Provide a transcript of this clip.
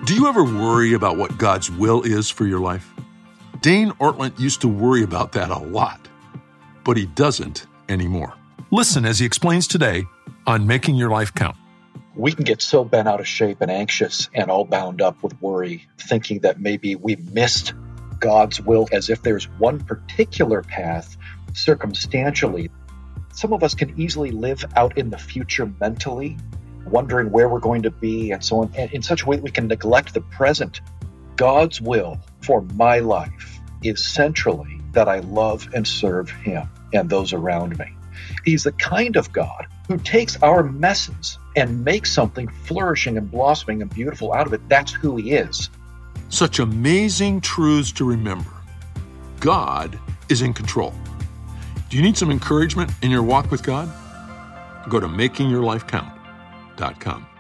Do you ever worry about what God's will is for your life? Dane Ortland used to worry about that a lot, but he doesn't anymore. Listen as he explains today on Making Your Life Count. We can get so bent out of shape and anxious and all bound up with worry, thinking that maybe we missed God's will, as if there's one particular path circumstantially. Some of us can easily live out in the future mentally, wondering where we're going to be and so on, and in such a way that we can neglect the present. God's will for my life is centrally that I love and serve Him and those around me. He's the kind of God who takes our messes and makes something flourishing and blossoming and beautiful out of it. That's who He is. Such amazing truths to remember. God is in control. Do you need some encouragement in your walk with God? Go to makingyourlifecount.com.